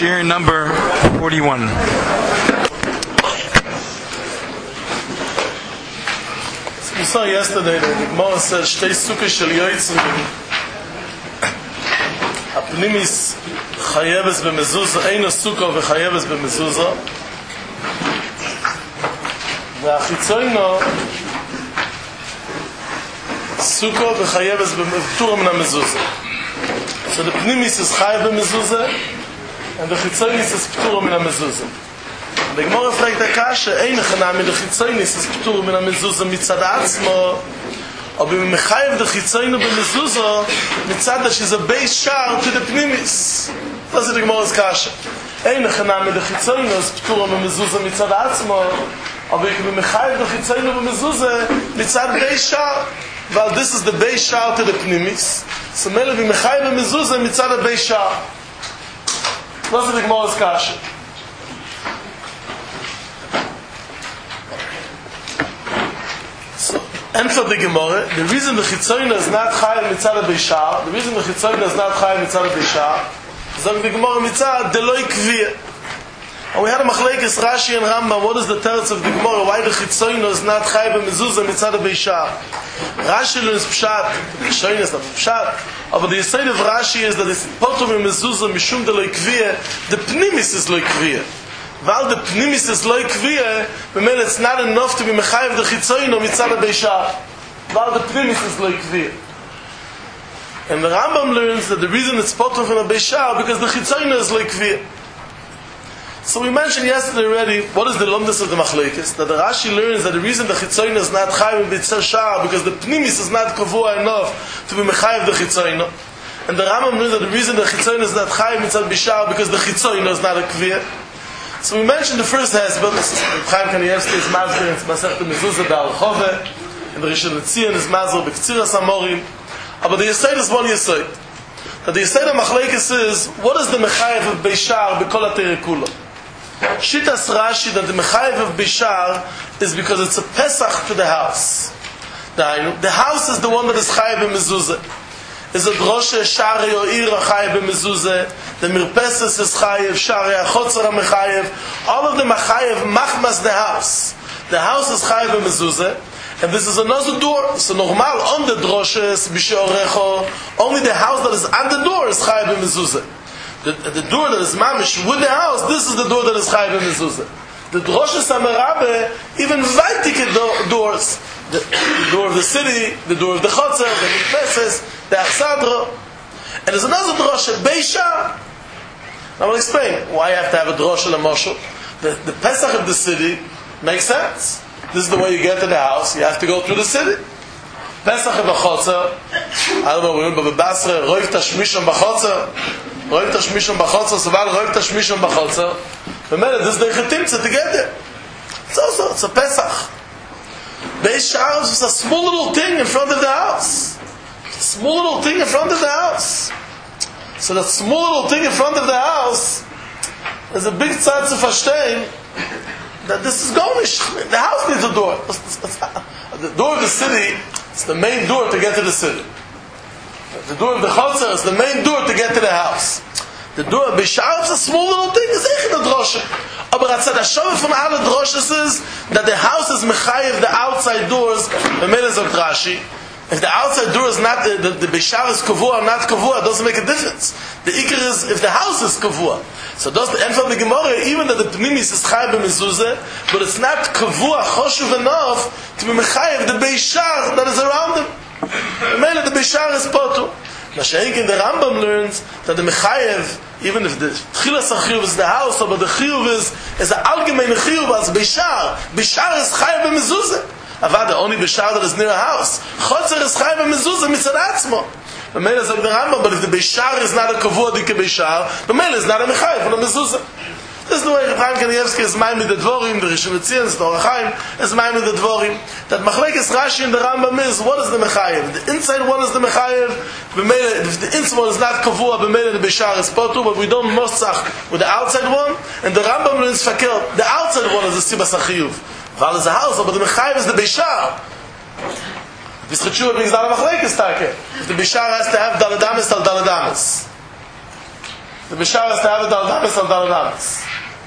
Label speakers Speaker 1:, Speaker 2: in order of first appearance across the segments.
Speaker 1: Shir number 41.
Speaker 2: We saw yesterday that the Gemara says shtei sukkah shel yotzim apnimis chayeves b'mezuzah eino sukkah v'chayeves b'mezuzah v'achitzoyno sukkah v'chayeves b'tura min ha-mezuzah. So the pnimis is chayev b'mezuzah and the chitzoynis is ptura min ha-mezuzah. The Gemara fragt der Kasche, einige Name der Chitzoynis ist ptur min ha-mezuzah mitzad atzmo, aber im Mechayev der Chitzoyno b'mezuzah mitzad that she's a base shar to the pnimis. Das ist die Gemara's Kasche. Einige Name der Chitzoyno ist ptur min ha-mezuzah mitzad atzmo, aber im Mechayev der Chitzoyno b'mezuzah mitzad base shar, weil this is the base shar to the pnimis. So mele im Mechayev b'mezuzah mitzad a base shar. Das ist die Gemara's Kasche. And for the Gemara, the reason the Chitzoyna is not Chayim Mitzad HaBeishar, the reason the Chitzoyna is not Chayim Mitzad HaBeishar, is that the Gemara Mitzad Deloi Kviyah. And we had a Machlekes Rashi and Rambam, what is the teretz of the Gemara, why the Chitzoyna is not Chayim Mezuzah Mitzad HaBeishar? Rashi learns Pshat, the Chitzoyna is not Pshat, but the Yesod of Rashi is that it's Potum Mezuzah Mishum Deloi Kviyah, the Pnimis is Loi Kviyah. While the pnimis is loy kviyah, it's not enough to be mechayev the chitzoyno mitzad ha-beishar. While the pnimis is loy kviyah. And the Rambam learns that the reason it's potur from ha-beishar because the chitzoyno is loy kviyah. So we mentioned yesterday already what is the lumdus of the machlekes, that the Rashi learns that the reason the chitzoyno is not chayev b'tzar because the pnimis is not kavua enough to be mechayev the chitzoyno. And the Rambam learns that the reason the chitzoyno is not chayev mitzad b'shar because the chitzoyno is not a kviyah. So we mentioned the first husband, Chaim Kanievsky is Mazir in Masechet Mezuzah B'Al-Chove, and the Rishon LeZion is Mazir B'Ktsiras HaMorim. But the Yesod is one Yesod. That the Yesod of Machlekes is, what is the Mechayev of Beishar B'Kol HaTeireh Kula? Shitas Rashi that the Mechayev of Beishar is because it's a Pesach to the house. The house is the one that is Chayev Mezuzah. Is a droshe shari or ira chayev b'mezuzah. The mirpeses is chayev, shari achotzer ha-mechayev. All of them are chayev machmas the house. The house is chayev b'mezuzah. And this is another door. So normal on the droshes, b'sheorecho, only the house that is on the door is chayev b'mezuzah. The door that is mamish with the house, this is the door that is chayev b'mezuzah. The droshes ha-merabe, even weitike doors. The door of the city, the door of the chotzer, the mirpeses, the Achsadra. And there's another drosha, Beishar. Now I'll explain why you have to have a drosha and a moshel. The Pesach of the city makes sense. This is the way you get to the house. You have to go through the city. Pesach of the Chotzer. I don't know, we remember Basra, Roiv Tashmishon B'Chotzer. Roiv Tashmishon B'Chotzer, so while Roiv Tashmishon B'Chotzer, remember, this is the Chetimtza to get there. It's a Pesach. Beishar is a small little thing in front of the house. Small little thing in front of the house. So that small little thing in front of the house is a big tzad to verstehen that this is gonish. The house needs a door. The door of the city is the main door to get to the city. The door of the chotzer is the main door to get to the house. The door of Beishar is a small little thing. It's echt a droshe. Aber atzad hashove from alle droshes is that the house is mechayev the outside doors. The Melech of Rashi. If the outside door is not, the Beishar is kavua or not kavua, it doesn't make a difference. The ikar is if the house is kavua. So does the end of the Gemara, even that the pnimis is chayev b'mezuzah, but it's not kavua choshuv enough to be mechayev the Beishar that is around him. The Beishar is potu. Mashenkin the Rambam learns that the mechayev, even if the tchilas achiyuv is the house, but the chiyuv is the allgemeine chiyuv as Beishar. Beishar is chayev b'mezuzah. Avad only Beishar that is near a house. Chotzer is chayev b'mezuzah mitzad atzmo. B'meila is like the Rambam, but if the Beishar is not a kavua dike Beishar, b'meila is not a mechayev for the mezuzah. This is the way Chaim Kanievsky is mine with the dvorim, the Rishon LeZion, the Orach Chaim is mine with the dvorim. That Machlekes Rashi and the Rambam is, what is the mechayev? The inside one is the mechayev. If the inside one is not kavua, b'meila the Beishar is potu, but we don't mosach with the outside one. And the Rambam learns fakel. The outside one is the sibas achiyuv. Val is a house, but the mechayev is the Beishar. V'schetshua brings down a Machlekes take. If the Beishar has to have daladamis al daladamis. The Bishar has to have a Daladamis al Daladamis.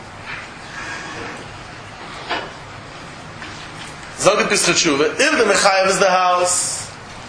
Speaker 2: Zog the Pischat Shuva. If the Mechayev is the house,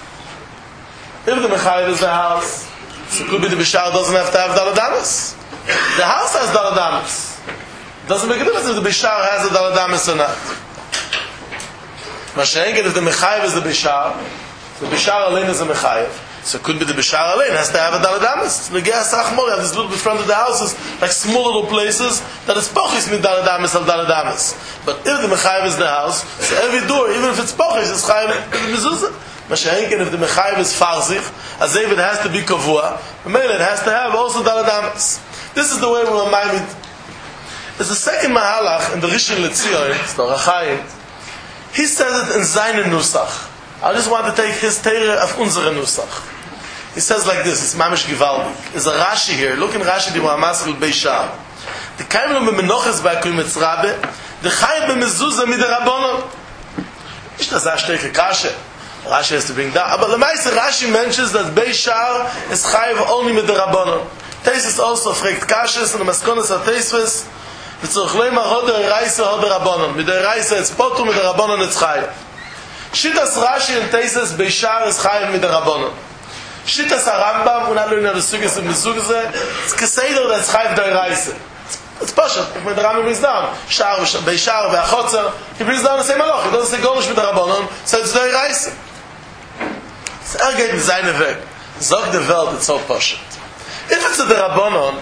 Speaker 2: so it could be the Bishar doesn't have to have Daladamis. The house has Daladamis. Doesn't make a difference if the Bishar has a Daladamis or not. Mashengen, if the Mechayev is the Bishar Alein is a Mechayev. So it could be the Bishar Alein has to have a Daladamis. The Geas Achmor have this little bit front of the houses, like small little places, that is Pochis mit Daladamis al Daladamis. But if the Mechayev is the house, so every door, even if it's Pochis, is Chayev Mezuzah. Mashengen, if the Mechayev is Farzich, as if it has to be Kavua, it has to have also Daladamis. This is the way we'll remind it. There's a second Mahalach in the Rishon LeZion, it's the Orach Chaim. He says it in Zayin Nusach. I just want to take his Teire of unsere Nusach. He says like this, it's Mamish Givaldik. There's a Rashi here. Look in Rashi, the Muhammasel Beishar. The Kaimel Menoches Ba'akum Mitzrabe, the Chayim B'mezuzah Mid'Rabbanon. Nicht das Ashteke Kashe. Rashi has to bring that. But the Meise Rashi mentions that Beishar is Chayim only Mid'Rabbanon. Teisus also fragt Kashes and the Maskonas of Teisves. וצריך לומר הודר רייסה הודר רבונון מדי רייסה את ספוטו מדי רבונון את חיים שיטס רשי אין תייסס בישר את חיים מדי רבונון שיטס הרמב"ם אונן לא עניין לסוגס ומסוג זה זה כסיידר את חיים די רייסה it's פשוט, מדי רמב"ם מזדם בישר והחוצר he brings down the same halach he doesn't say gornish מדי רבונון so it's די רייסה it's geht in seine Weg sagt der Welt it's so פשוט if it's the רבונון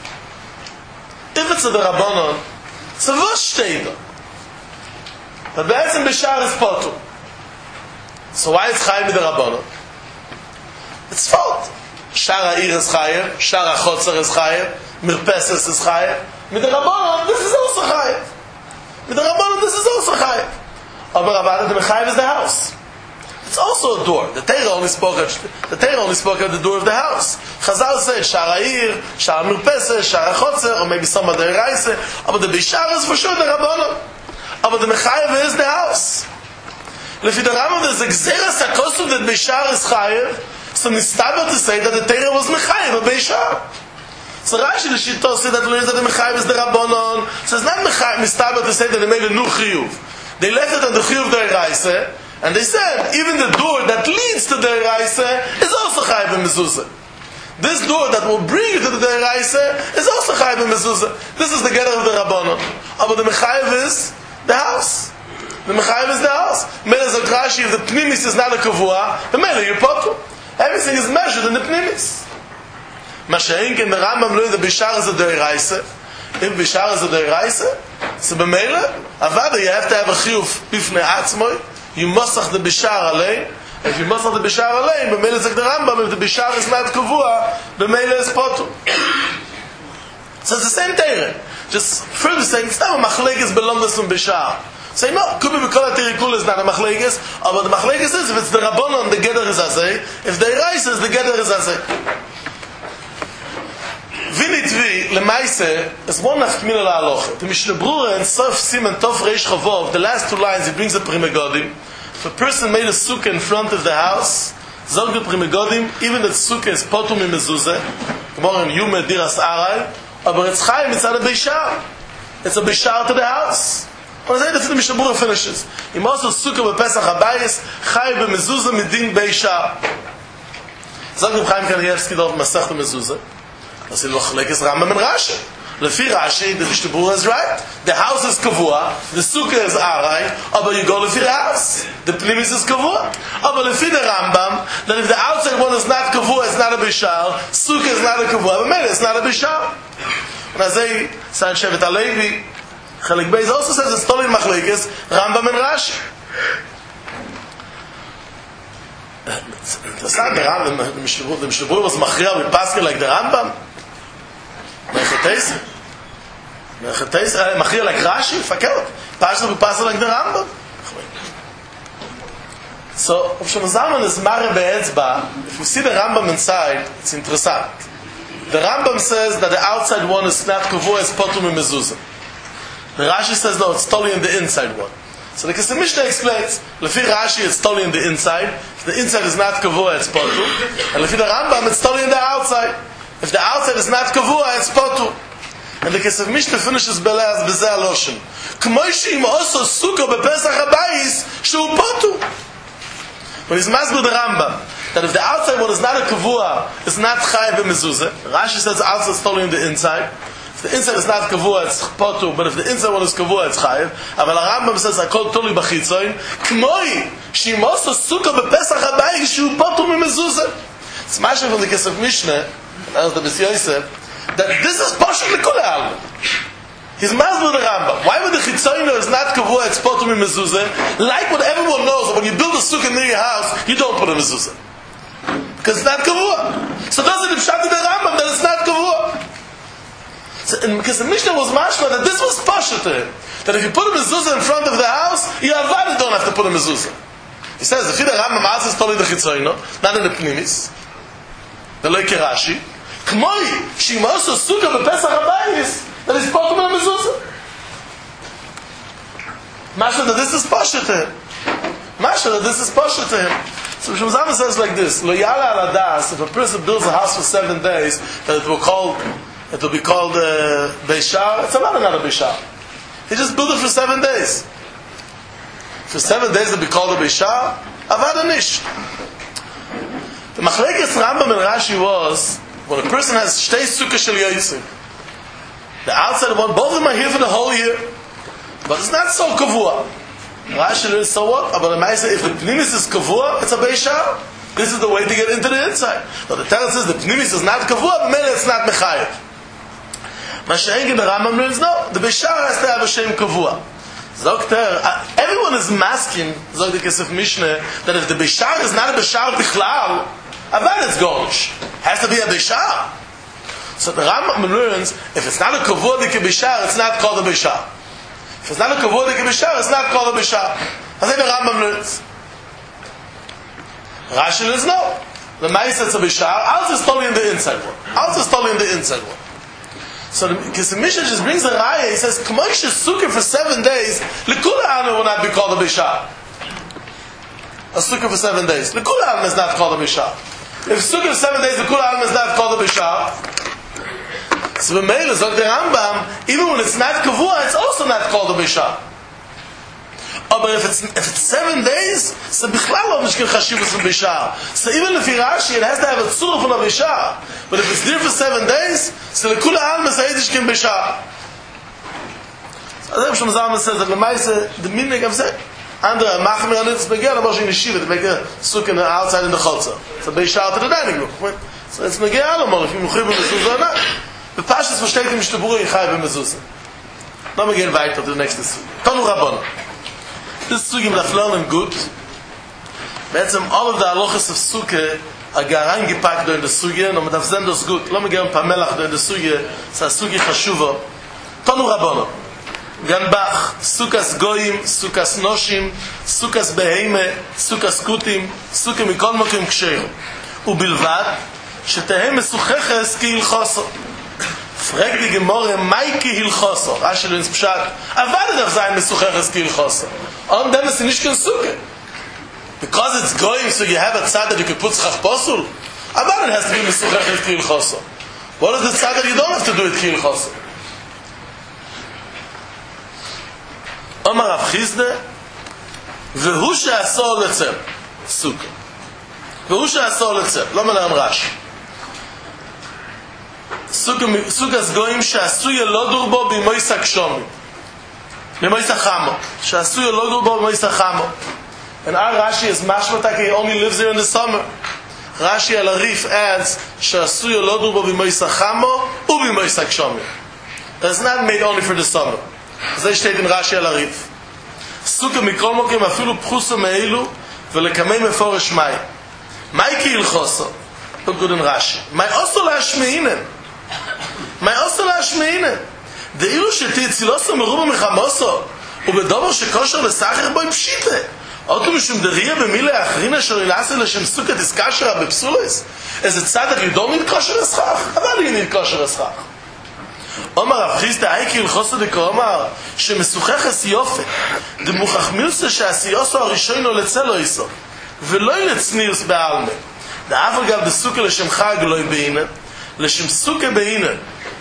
Speaker 2: if it's a Rabbanon, so what steht da? But בעצם Bishar is Potu. So why is Chaim with the Rabbanon? It's fault. Shar Ha'ir is Chaim, Shar HaChotzer is Chaim, Mirpeses is Chaim. With the Rabbanon, this is also Chaim. With the Rabbanon, this is also Chaim. Aber Rabbanon, the Mechayev is the house. It's also a door. The Torah only spoke of the door of the house. Chazal said Shar Ha'ir, Shar Mirpeses, Shar HaChotzer, or maybe some other Reise. But the Bishar is for sure the Rabbanon. But the Mechayev is the house. Lefi the Rambam, there's a Gzeras HaKosov that Bishar is Chayev. So Nistaber to say that the Torah was Mechayev, a Bishar. So Rashi the Shitto said that the Mechayev is the Rabbanon. So it's not Nistaber to say that they made a new Chiyuv. They left it on the Chiyuv the Reise. And they said, even the door that leads to the Reise is also Chayev Mezuzah. This door that will bring you to the Reise is also Chayev Mezuzah. This is the Gedder of the Rabbanon. But the Mechayev is the house. The Mechayev is the house. Mele Zakrashi, if the Pnimis is not a Kavua, the Mele you potu. Everything is measured in the Pnimis. Mashaink in the Rambam learned the Bishar is the Reise. If Bishar is the Reise, so b'Mele, Avada you have to have a Chiyuv Bifnei Atzmoi. You musach the Bishar Alein. If you musach the Bishar Alein, b'Mele Zek the Rambam, if the Bishar is not Kavua, b'Mele is potu. So it's the same Teire. Just further saying, it's not a Machlekes belongs from Bishar. Say no, could be because the Terikul is not a Machlekes, but the Machlekes is, if it's the Rabbanon, the Gedder is Azeh, if the Reise is, the Gedder is Azeh. Vinitvi, Lemaise, is one of Kmina LaHalocha. The Mishnah Brura in Sof Siman Tov Reish Chavov, the last two lines, he brings the Primegodim. If a person made a sukkah in front of the house, Zog the Primegodim, even that sukkah is Potum in Mezuzah, Gemara in Yume Diras Arai, but it's Chaim, it's not a Bishar. It's a Bishar to the house. And that's how the Mishnah Brura finishes. He also sukkah b'Pesach HaBayis, Chaim b'Mezuzah midin Bishar. Zog the Chaim Kanievsky dort Masech Mezuzah. That's in Machlekes Rambam and Rashi. Lefi Rashi, the Mishnah Brura is right. The house is Kavua, the sukkah is Arai, but you go lefi the house. The Pnimis is Kavua. But lefi the Rambam, that if the outside one is not Kavua, it's not a Bishar, sukkah is not a Kavua, but maybe it's not a Bishar. And as they say, Shevet HaLevi, Chelik Beis also says it's totally Machlekes Rambam and Rashi. That's not the Rambam. The Mishnah Brura was Machriya with Pascal like the Rambam. Mechataisa, Machriya like Rashi, fakelt. Pascal with Pascal like the Rambam. So, Rav Shlomo Zalman is Mare Be'etzba. If you see the Rambam inside, it's interesting. The Rambam says that the outside one is not Kavua, it's Potum and Mezuzah. The Rashi says no, it's totally in the inside one. So the Mishnah explains, Lefi Rashi, it's totally in the inside. If the inside is not Kavua, it's Potum. And Lefi the Rambam, it's totally in the outside. If the outside is not Kavua, it's it's potu. And the Kesef Mishnah finishes Belaz Bezeh Aloshin. K'moishi im oso sukkah bepesach habayis shu potu. When he's masbir the Rambam, that if the outside one is not a kavua, it's not chayav b'mezuzah. Rashi says the outside is totally in the inside. If the inside is not kavua, it's potu. But if the inside one is kavua, it's chayav. But the Rambam says akol totally b'chitzoin. K'moi shim oso sukkah bepesach habayis shu potu b'mezuzah. It's mashing from the Kesef Mishnah, that was the B'si Yosef, that this is Pashut L'Kul Ha'alma. He's masbir the Rambam. Why would the Chitzoyno is not kavua, it's potu b'mezuzah? Like what everyone knows, that when you build a sukkah near your house, you don't put a mezuzah. Because it's not kavua. So doesn't it pshat in the Rambam that it's not kavua? So, because the Mishnah was mashma that this was Pashut to him. That if you put a mezuzah in front of the house, you avad don't have to put a mezuzah. He says, the Rambam also is totally the Chitzoyno, not in the Pnimis. The Loi Rashi. K'moi, shimoso sukkah b'pesach habayis, that is potu min mezuzah. Masha that this is Pashut to him. Masha that this is Pashut to him. So Mishum Zalman says like this: Lo yala al adas, if a person builds a house for 7 days, that it will be called Beishar. It's not another Beishar. He just built it for 7 days. For 7 days it will be called a Beishar. Avad anish. The Machlekes Rambam and Rashi was when a person has shtei sukkah shel yotzim. The outside one, both of them are here for the whole year, but it's not so kavua. Rashi is so what? But the Ma'aseh, if the pnimis is kavua, it's a beishar. This is the way to get into the inside. But the Torah says the pnimis is not kavua, but maybe it's not mechayev. Mashiach in the Rambam learns no. The beishar has to have a shem kavua. Everyone is masking, Zog the Kesef Mishnah, that if the beishar is not a beishar bichlal, avad it's gorish. Has to be a beishar. So the Rambam learns, if it's not a kavod like a bishar, it's not called a bishar. If it's not a kavod like a bishar, it's not called a bishar. That's what the Rambam learns. Rashi learns no. The Ma'aseh it's a bishar, also is totally in the inside one. Also is totally in the inside one. So the Mishnah just brings a raya, he says, K'moish is sukkah for 7 days, L'kul Ha'alma will not be called a bishar. A sukkah for 7 days. L'kul Ha'alma is not called a bishar. If sukkah for 7 days, L'kul Ha'alma is not called a bishar. So the Meir is like the Rambam, even when it's not kavua, it's also not called a bishar. Oh, but if it's 7 days, so bichlal lo nishkin chashivus from bishar. So even if Rashi, it has to have a tzuruf from a bishar. But if it's there for 7 days, so the kula alma sayidishkin bishar. So as Mishum Zalman says that the Ma'aseh, the meaning of it, under a machmir on it's began about in yeshiva to make a sukkah outside in the chotzer. So bishar to the dining room. So it's megia alomor if you muchib b'mezuzah or not. The Pashas versteht im Shteburu Yichai b'mezuzah. Now we get weiter to the next Sugi. Tonu Rabbanon. This Sugi darf lernen gut. All of the halachas of Sukkah are reingepackt in the Sugi, und man darf sehen das gut. Lass mir gerne ein paar Melach in the Sugi. Es ist Sugi Chashuva. Tonu Rabbanon. Ganbach, Sukkas Goyim, Sukkas Noshim, Sukkas Beheime, Sukkas Kutim, Sukkah mikol mokim ksheir. ובלבד שתהא מסוכחס כהלכוסו. Frag die Gemorre, Maiki Hilchoso. Rashi learns Pshat. Avad darf sein Mesucheres ki Hilchoso. And then it's nicht Sukkah. Because it's going, so you have a tzad that you can put Schach Posul. Avad has to be Mesucheres ki Hilchoso. What is the tzad that you don't have to do it ki Hilchoso? Omar Rav Chizde, Vehu she'asor letzem. Sukkah. Vehu she'asor letzem. Lo melem Rashi. סוגס גויים שעשוי לא דור בו במויס הקשומים במויס החמו שעשוי לא דור בו במויס החמו and our Rashi is mashmatak he only lives here in the summer. Rashi al Arif adds שעשוי לא דור בו במויס החמו ובמויס הקשומים. That's not made only for the summer. זה steht in Rashi al Arif. סוגה מכל מוקים אפילו פחוסו מאלו ולקמי מפורש מי כי הלכוסו look good in Rashi מי אוסו להשמיעינן מה עושה להשמיעינן? דאילו שתצילוסו מרובה מחמוסו ובדובר שכושר לסחר בו עם פשיטה אותו משום דריה במילה האחרין אשר ילעשה לשם סוכה תסקשרה בפסולס איזה צדק ידור נתקושר לסחח אבל היא נתקושר לסחח אומר רב חיסטה אייקי הלכוסו דקאומר שמסוכחס יופי דמוכח מילסה שעשיוסו הראשון לא לצלו איסו ולא ילצניוס בעלמה דאף אגב דסוכה לשם חג לא יבאינן לשם סוכה בהינן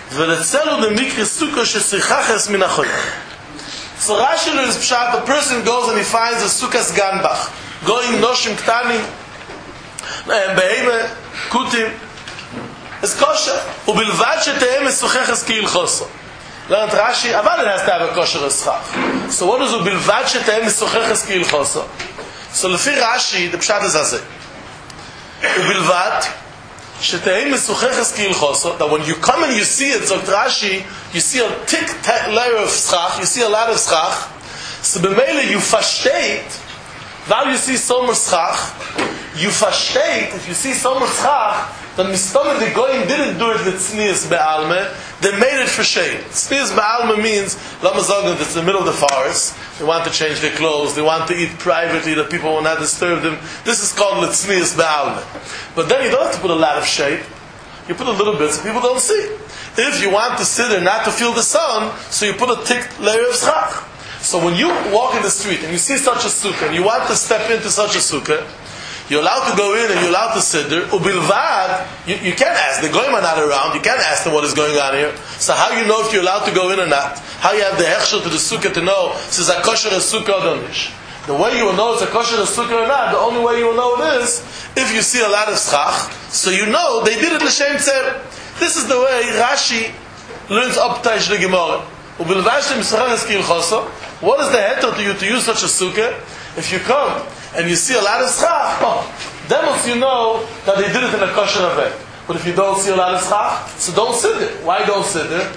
Speaker 2: V'letzelu demikri sukkah shesichaches min achoy. So Rashi learns pshat, a person goes and he finds a sukkah's ganbach, going noshim ktanim, beheme, kutim, it's kosher. Ubilvad shetehem mesucheches kiilchoso. Learned Rashi, but it has to have a kosher schach. So what is ubilvad shetehem mesucheches kiilchoso? So lefi Rashi, the pshat is azeh. Ubilvad shetehem mesucheches kiilchoso. That when you come and you see it, so Rashi, you see a thick layer of schach, you see a lot of schach. So b'meile you fashteit. Now you see so much schach. You fashteit. If you see so much schach, then Mistama the Goyim didn't do it with Tznius Be'alme, they made it for shade. Tznius Be'alme means, Lama Zogan, it's the middle of the forest, they want to change their clothes, they want to eat privately, that people will not disturb them. This is called Tznius Be'alme. But then you don't have to put a lot of shade, you put a little bit so people don't see. If you want to sit there not to feel the sun, so you put a thick layer of schach. So when you walk in the street and you see such a sukkah, and you want to step into such a sukkah, you're allowed to go in and you're allowed to sit there. Ubilvad, you can't ask. The goyim are not around. You can't ask them what is going on here. So how you know if you're allowed to go in or not? How you have the hechshel to the sukkah to know if it's a kosher sukkah or donish? The way you will know it's a kosher sukkah or not, the only way you will know it is if you see a lot of schach. So you know they did it l'shem tzeh. This is the way Rashi learns uptaish the Gemara. Ubilvad shem mesucheches kiilchoso. What is the heter to you to use such a sukkah? If you come and you see a lot of schach, then once you know that they did it in a kosher way. But if you don't see a lot of schach, so don't sit there. Why don't sit there?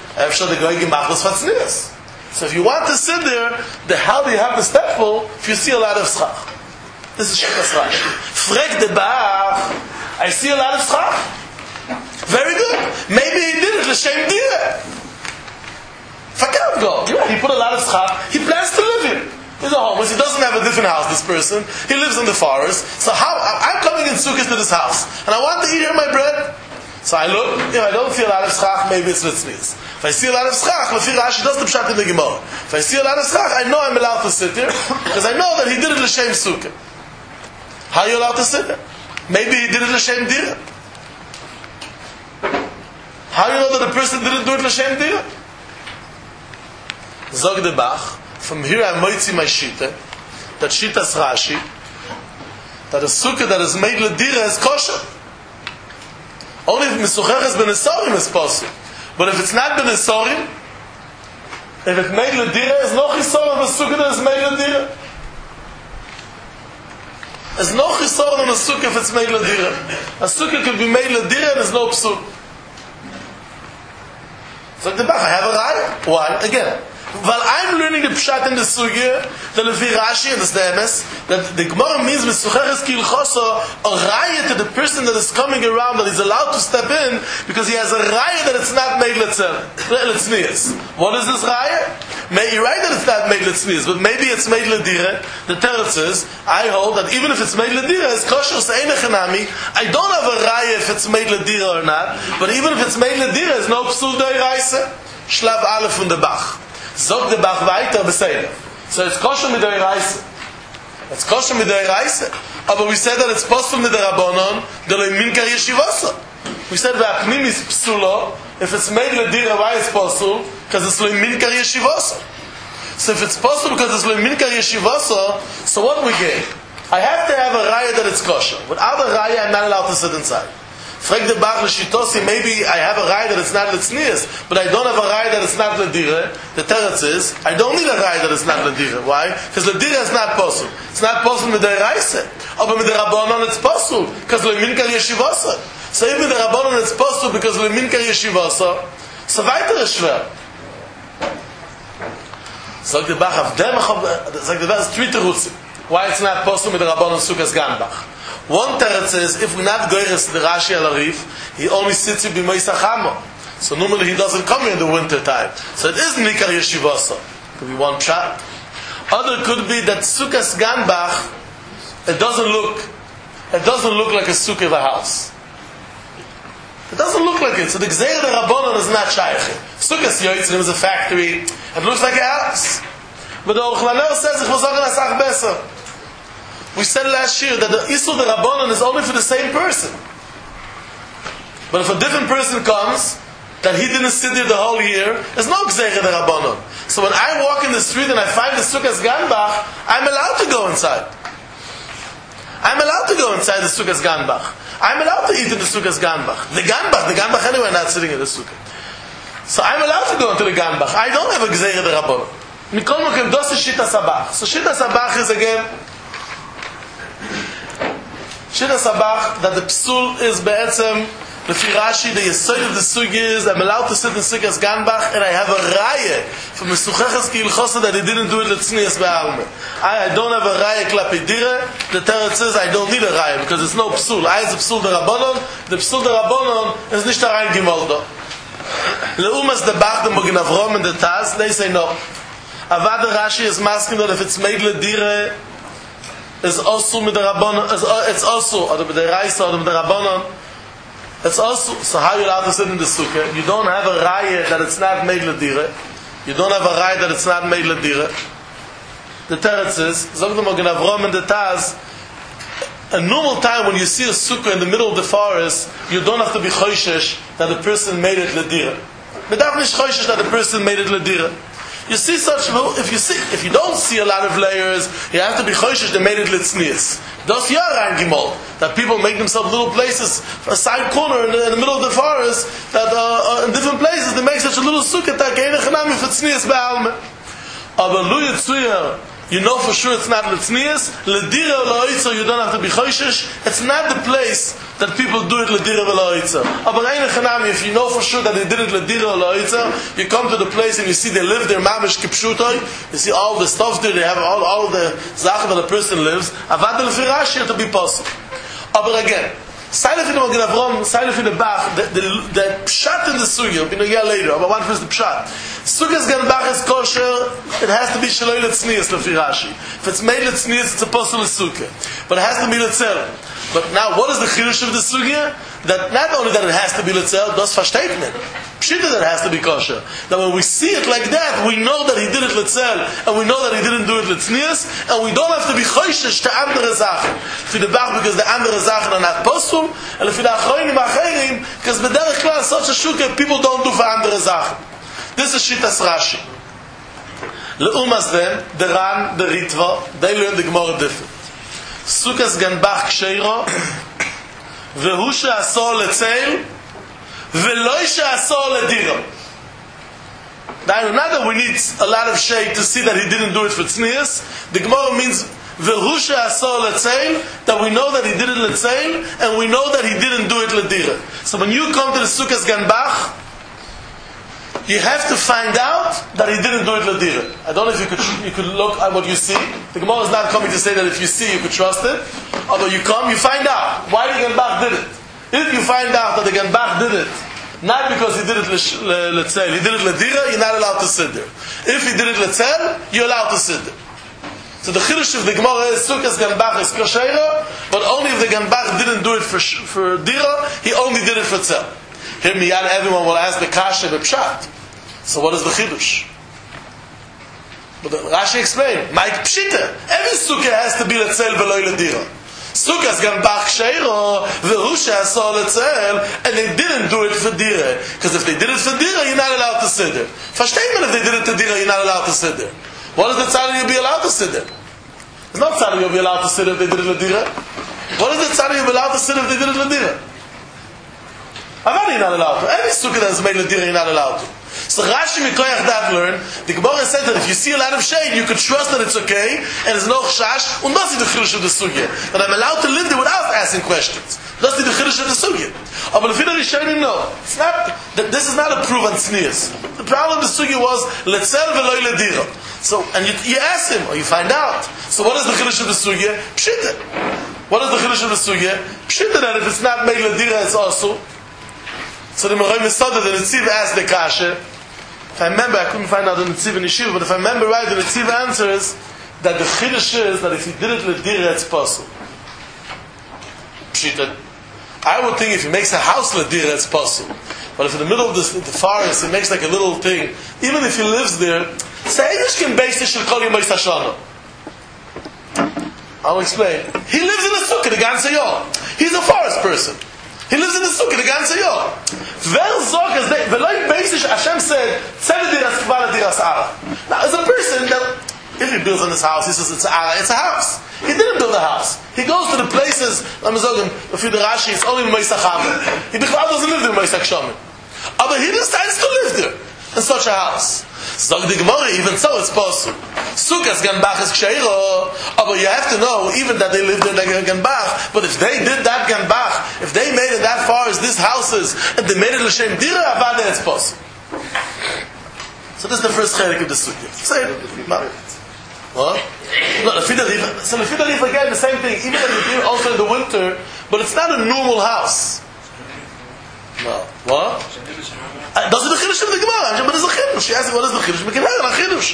Speaker 2: So if you want to sit there, how do you have the stepful if you see a lot of schach? This is Shekas Rashi. Frek de Bach, I see a lot of schach. Very good. Maybe he did it l'shem direh. Fakam go. He put a lot of schach. He plans to live here. He's a homeless. He doesn't have a different house, this person. He lives in the forest. So I'm coming in sukkahs to this house, and I want to eat here my bread. So I look, if I don't see a lot of schach, maybe it's litznius. If I see a lot of schach, Lefi Rashi does the pshat in the Gemara. If I see a lot of schach, I know I'm allowed to sit here, because I know that he did it l'shem sukkah. How are you allowed to sit there? Maybe he did it l'shem direh. How do you know that the person didn't do it l'shem direh? Zog de Bach. From here I moitzi my shita, that shitas Rashi, that a sukkah that is made l'direh is kosher. Only if mesucheches b'nesorim is possible. But if it's not b'nesorim, if it's made l'direh, is no chisor of a sukkah that is made l'direh. There's no chisor on a sukkah if it's made l'direh. A sukkah can be made l'direh and there's no psul. So the Bach, I have a raya. Why? Again. While I'm learning the pshat in the sugya, the Lefi Rashi and the Stemes, that the Gemara means mesucheches kiilchoso, a raya to the person that is coming around, that is allowed to step in, because he has a raya that it's not made letznius. What is this raya? You're right that it's not made letznius, but maybe it's made ledireh. The teretz is, I hold that even if it's made ledireh, it's kosher se'enechanami. I don't have a raya if it's made ledireh or not, but even if it's made ledireh, it's no psul deiraisa. Shlav Aleph from the Bach. Zog the Bach weiter beseder. So it's kosher mit der Reise. It's kosher mit der Reise. But we said that it's possible mit der Rabbanon, the Minkar Yeshivasa. We said that Pnim is psulo. If it's made l'direh, why it's possible? Because it's Minkar Yeshivasa. So if it's possible because it's Minkar Yeshivasa, so what we get? I have to have a raya that it's kosher. Without a raya, I'm not allowed to sit inside. Frag the Bach l'shitosi, maybe I have a raya that it's not l'tznius, but I don't have a raya that it's not l'direh. The teretz is, I don't need a raya that it's not l'direh. Why? Because l'direh is not possible. It's not possible with the raise. But with the Rabbanon it's possible, because l'minkar yeshivasa. So even with the Rabbanon it's possible, because l'minkar yeshivasa. So weiter ist schwer. Sagt the Bach, sagt the Bach, three terutzim. Why it's not possible with the Rabbanon Sukkos Ganbach. One teretz says, if we're not goyres the Rashi al Arif, he only sits in b'moisach hamo. So normally he doesn't come here in the winter time. So it is Mikar Yeshivasa. Could be one shot. Other could be that Sukkos Ganbach, it doesn't look like a sukkah of a house. It doesn't look like it. So the Gzeir the Rabbanon is not shaykh. Sukkos Yotzim is a factory. It looks like a house. But the Orchlanel says, ich will sagen, asach besser. We said last year that the Isur the Rabbanon is only for the same person. But if a different person comes, that he didn't sit there the whole year, there's no Gzeira de Rabbanon. So when I walk in the street and I find the Sukkah's Ganbach, I'm allowed to go inside. I'm allowed to go inside the Sukkah's Ganbach. I'm allowed to eat in the Sukkah's Ganbach. The Ganbach anyway, not sitting in the Sukkah. So I'm allowed to go into the Ganbach. I don't have a Gzeira de Rabbanon. Mikol Mokem, das is Shita Sabach. So Shita Sabach is again, Shita Sabach, that the Psul is be'etzem, the Firashi, the Yesod of the Sugi is, I'm allowed to sit in Sukkah's Ganbach, and I have a Raya from Mesucheches Ki Ilchosa that he didn't do it Letznias Be'alme. I don't have a Raya Klapi Dire. The Teretz says I don't need a Raya, because there's no Psul. I is the Psul de Rabbanon. The Psul de Rabbanon is nicht da rein gemoldo. Leumas de Bach, the Mogen Avrom, and the Taz, they say no. Avad Rashi is masking that if it's made Ledire, is also with the Rabbanon, it's also, or the Reisa, or the Rabbanon, it's also, so how are you allowed to sit in the Sukkah? You don't have a Raya that it's not made Ledire. You don't have a Raya that it's not made Ledire. The Teretz is, Zog the Mogen Avrom and the Taz, a normal time when you see a Sukkah in the middle of the forest, you don't have to be choishesh that the person made it Ledire. But not choishesh that the person made it Ledire. You see such, if you don't see a lot of layers, you have to be choishesh that made it Letznias. Das Yaran Gimol, that people make themselves little places, a side corner in the middle of the forest, that in different places they make such a little sukkah that Geinechanami for Tznias Be'alme. Aber Lu Yitzuyah, you know for sure it's not Letznias. Ledira L'oitza, you don't have to be choishesh. It's not the place that people do it Ledira L'oitza. Aber Geinechanami, if you know for sure that they did it Ledira L'oitza, you come to the place and you see they live there, Mamish Kipshutoy, you see all the stuff there, they have all the Zachen that a person lives. Avad L'firashi to be possible. Aber again, Silent in the Mogen Avrom, silent in the Bach, the Pshat in the Sugya, we'll be a year later, but one first the Pshat. Sukkah's Ganbach is kosher, it has to be Shaloi Letznias, Lefirashi. If it's made Letznias, it's supposed to be Sukkah. But it has to be Letzel. But now, what is the Chirush of the Sugya? That not only that it has to be Letzel, das versteht man. Pshita that it has to be kosher. That when we see it like that, we know that he did it Letzel, and we know that he didn't do it Letznias, and we don't have to be choishesh to andere Sachen. For the Bach, because the andere Sachen are not possible, and for the Achroinim Acherim, because b'derech klal, such a shukah, people don't do for andere Sachen. This is Shitas Rashi. Leumas then, the Ran, the Ritva, they learn the Gemara different. Sukkah's Ganbach Ksheiro, Vehu she'asor letzeil, Ve'loi she'asor lediro. Now, not that we need a lot of shade to see that he didn't do it for Tznias. The Gemara means Vehu she'asor letzeil, that we know that he did it letzeil, and we know that he didn't do it ledira. So when you come to the Sukkah's Ganbach, you have to find out that he didn't do it ledira. I don't know if you could look at what you see. The Gemara is not coming to say that if you see you could trust it. Although you come, you find out why the Ganbach did it. If you find out that the Ganbach did it, not because he did it letzel, he did it ledira, you're not allowed to sit there. If he did it letzel, you're allowed to sit there. So the Chidush of the Gemara is Sukkah's Ganbach is kosher, but only if the Ganbach didn't do it for dira, he only did it for tzel. Here miyad everyone will ask the kasha b'pshat. So what is the Chidush? But Rashi explained, Mike Pshita, every Sukkah has to be letzel v'loy ledira. Sukkah's Ganbach sheiro, v'hu she'asor letzel, and they didn't do it for dira. Because if they did it for dira, you're not allowed to sit there. Versteht man, if they did it to dira, you're not allowed to sit there. What is the tzara you'll be allowed to sit there? There's no tzara you'll be allowed to sit if they did it ledira. What is the tzara you'll be allowed to sit if they did it ledira? Avadi you're not allowed to. Any Sukkah that's made ledira, you're not allowed to. So Rashi Mikoyach that learn, the Gemara said that if you see a lot of shade, you could trust that it's okay, and there's no chash, and that's the Chidush of the Sugya. That I'm allowed to live there without asking questions. That's the Chidush of the Sugya. But if you don't know, it's not, this is not a proof on Tznias. The problem of the Sugya was, Letzel v'loy ledira. So, and you ask him, or you find out. So what is the Chidush of the Sugya? Pshita. What is the Chidush of the Sugya? Pshita, that if it's not made ledira, it's also. So the Meroim Yisodeh, the Netziv asked the Kasha. If I remember, I couldn't find out the Netziv in Yeshiva, but if I remember right, the Netziv answers that the Chiddush is that if he did it ledira, it's possible. Pshita. I would think if he makes a house ledira, it's possible. But if in the middle of the forest, he makes like a little thing, even if he lives there, say, Yishkin Beis Shel Kol Yomei Sashana. I'll explain. He lives in a sukkah, the ganze Yom. He's a forest person. He lives in the sukkah, the ganze Yom. Wer sagt, as they, Veloi Beisish, Hashem said, Tzele diras kvala diras ara. Now, as a person that, if he builds in his house, he says it's a house. He didn't build a house. He goes to the places, let me say, if you the Rashi, it's only in Meisach Haven. He doesn't live there in Meisach Shomin. But he decides to live there, in such a house. So the Gemara, even so, it's possible. Sukkah's Ganbach is Ksheiro, but you have to know, even that they lived in Ganbach, but if they did that Ganbach, if they made it that far as this house is, and they made it L'Shem Dira, then it's possible. So this is the first chelik of the Sukkah. Say it. What? No, so the Fidarif again, the same thing, even if you do also in the winter, but it's not a normal house. No. What? Does it the Chiddush of the Gemara? But it's a Chiddush. She asked me, what is the Chiddush? We can have a Chiddush.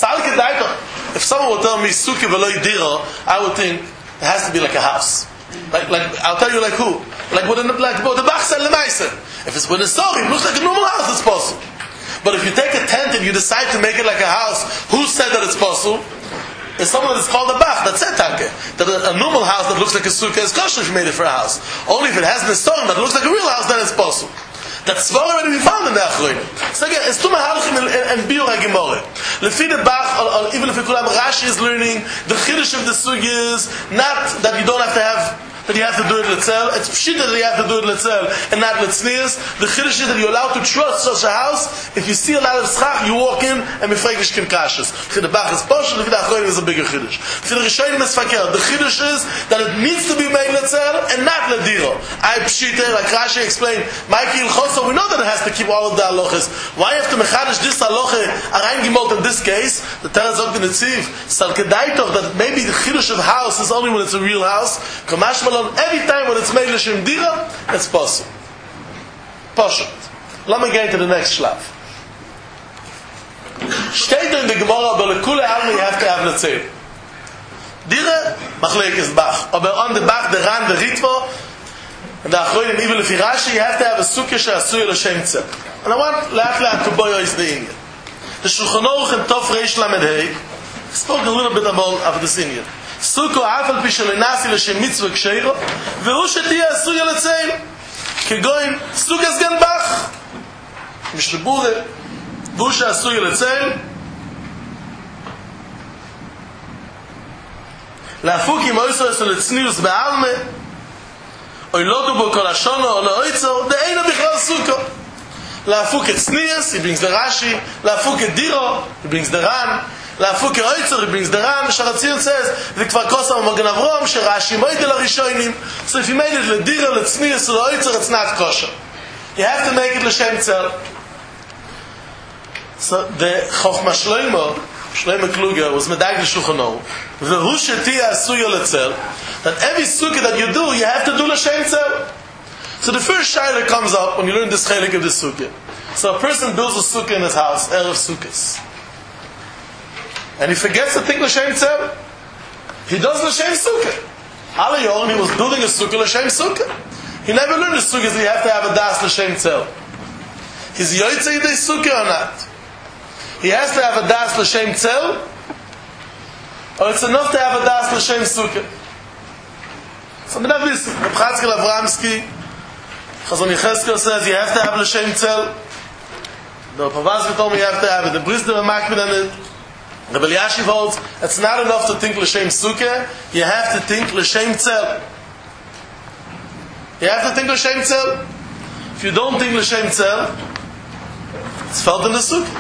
Speaker 2: If someone would tell me, Sukkah v'loi dira, I would think, it has to be like a house. Like I'll tell you like who? Like the Bach said Lemaisen. If it's with a story, it looks like a normal house, it's possible. But if you take a tent and you decide to make it like a house, who said that it's possible? It's someone that's called a Bach, that said Tanke. That a normal house that looks like a sukkah is kosher if you made it for a house. Only if it has the stone that looks like a real house, then it's possible. That's Svar already we found in the Achronim. So again, it's Tumah Halachim and Biur HaGemorah. Lefi the Bach, even if you could have Rashi is learning, the Chiddush of the Sugi is not that you don't have to have, that you have to do it Letzel. It's Pshita that you have to do it Letzel and not Letznias. The Chiddush is that you're allowed to trust such a house. If you see a lot of Schach, you walk in and Mefregish Kim Kashas. Lefi the Bach is Posh, Lefi the Achronim is a bigger Chiddush. Lefi the Rishonim is Fakir. The Chiddush is that it needs to be made Letzel and not Lediro. I Pshita, like Rashi explained, Mikey Ilchoso, we know that it has to keep all of the halachas. Why have to mechadish this halacha Arayin Gimot in this case? The Teretz Zok B'Netziv, Salkedaitov, that maybe the Chiddush of house is only when it's a real house. Kamash every time when it's made l'shem dira, it's possible. Poshet. Let me get into the next shlav. Steht in the Gemara, but lekule alma you have to have letzeil. Dira, machlek is bach. Aber on the bach, the ran, the ritvo, and the achronim, even if Rashi, you have to have a sukkah she'asuy l'shem tzel. And I want laat to boyo is the Indian. The Shulchan Aruch and Tov Reish Lamed Hey spoke a little bit about this Indian. סוכו אף על פי שלנאסי לשם מצווה כשאירו והוא שתהיה עשוי על הצייל כגוין סוג הסגן בח משלבורה והוא שעשוי על הצייל להפוק עם אויסו עשו לצניוס בעלמה או ילודו בו כל השונו או לאויצו דאינו בכלל סוכו להפוק את צניוס, he brings the Rashi להפוק את דירו, he brings the Ran להפוק האויצור, he brings the Ran, Sharatzion says, וכבר כוסם המגן אברום, שרש"י מוידל הראשונים. So if you made it לדירה, לצניוס, לאויצור, it's not kosher. You have to make it לשם צל. So the Chochma Shlomo Kluger, was medayik l'Shulchan Aruch, והוא שתהיה עשוי על הצל, that every sukkah that you do, you have to do לשם צל. So the first shayla comes up when you learn this chelik of the sukkah. So a person builds a sukkah in his house, Erev Sukkahs. And he forgets to think l'shem tzel. He does l'shem sukkah. Alayon, he was building a sukkah l'shem sukkah. He never learned the sukkah, so you have to have a das l'shem tzel. Is yoytzei yidei sukkah or not? He has to have a das l'shem tzel, or it's enough to have a das l'shem sukkah. So we have this. Reb Chatzkel Avramsky, Chazon Yecheskel says you have to have l'shem tzel. The Pavazki told me you have to have it. The Brisner and Makbid on it. The Beliashiv holds, it's not enough to think l'shem sukkah, you have to think l'shem tzel. You have to think l'shem tzel. If you don't think l'shem tzel, it's felt in the sukkah.